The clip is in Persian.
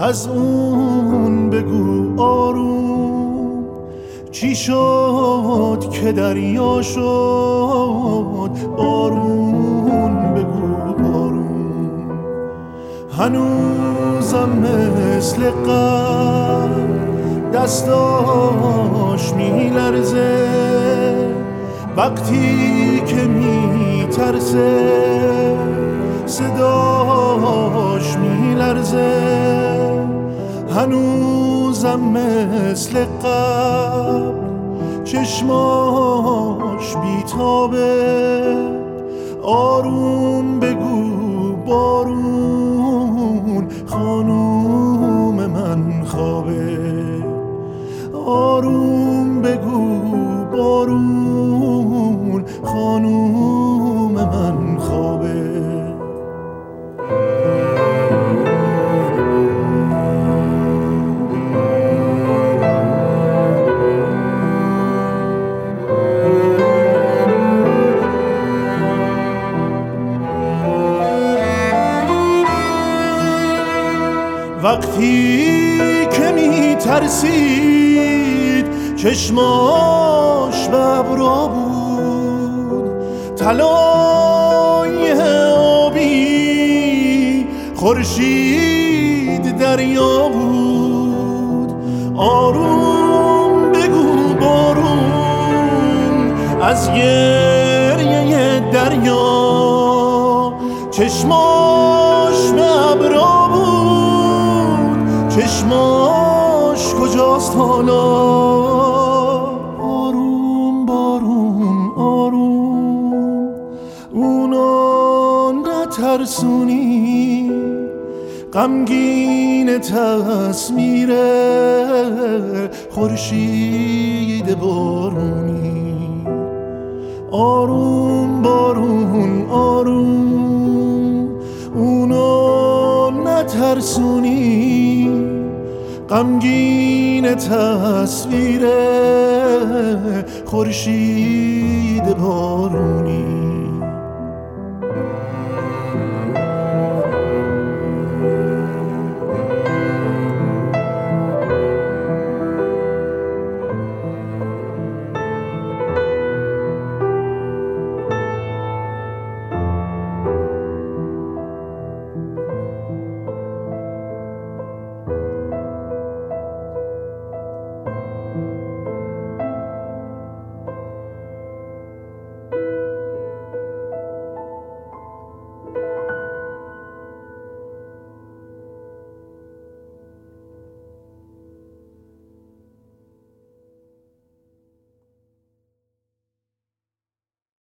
از اون بگو آروم، چی شد که دریا شد بارون، بگو بارون. هنوزم مثل قبل دستاش میلرزه وقتی که میترسه، صداش میلرزه. هنوزم مثل قبل چشماش بیتابه، آروم بگو بارون، خانوم من خوابه. آروم بگو بارون، خانوم من خوابه. وقتی که میترسید چشماش به ابرا بود، طلای آبی خورشید دریا بود. آروم بگو بارون، از گریه دریا چشماش به ابرا بود، چشماش کجاست حالا؟ آروم بارون آروم، اونا نترسونی، غمگین تصویر خورشید بارونی. آروم بارون آروم، اونا نترسونی، غمگین تصویر خورشید بارونی.